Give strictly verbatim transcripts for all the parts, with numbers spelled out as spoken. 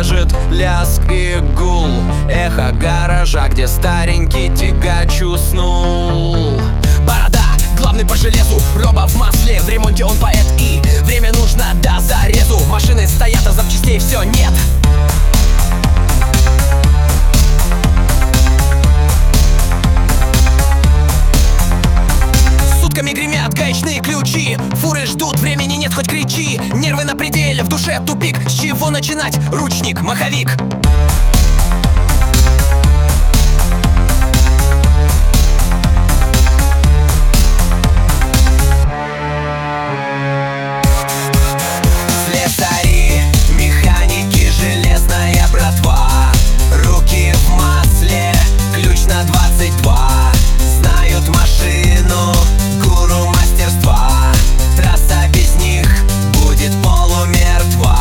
скрежет, лязг и гул. Эхо гаража, где старенький тягач уснул. Борода, главный по железу, роба в масле. В ремонте он поэт и время нужно до зарезу. Машины стоят, а запчастей все нет. Сутками гремят гаечные ключи, фуры ждут, времени нет, хоть кричи. Нервы на пределе, в душе тупик. С чего начинать? Ручник, маховик. Слесари, механики, железная братва. Руки в масле, ключ на двадцать два. Знают машину, гуру мастерства. Трасса без них будет полумертва.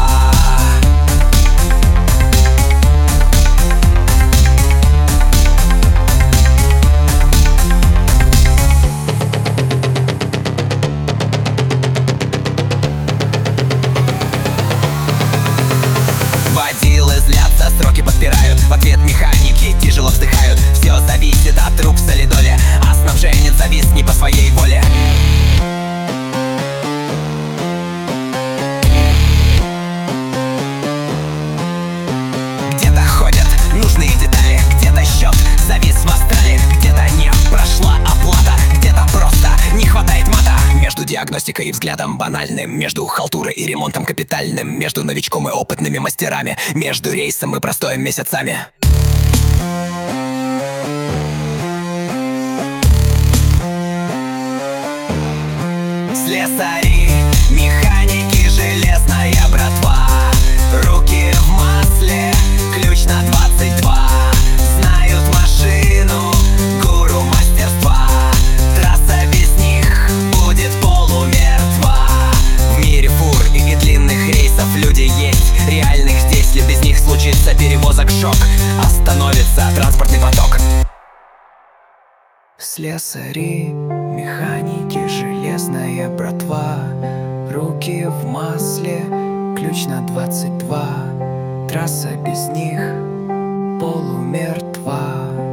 Водилы злятся, сроки подпирают. В ответ механики тяжело вздыхают. Все зависит от рук в солидоле, а снабженец завис не по своей воле. Где-то ходят нужные детали, где-то счет завис в астрале, где-то не прошла оплата, где-то просто не хватает мата. Между диагностикой и взглядом банальным, между халтурой и ремонтом капитальным, между новичком и опытными мастерами, между рейсом и простоем месяцами. Слесари, механики, железная братва. Руки в масле, ключ на двадцать два. Знают машину, гуру мастерства. Трасса без них будет полумертва. В мире фур и длинных рейсов люди есть, реальных здесь. Ли без них случится перевозок, шок, остановится транспортный поток. Слесари, механики, железная братва. Руки в масле, ключ на двадцать два. Трасса без них полумертва.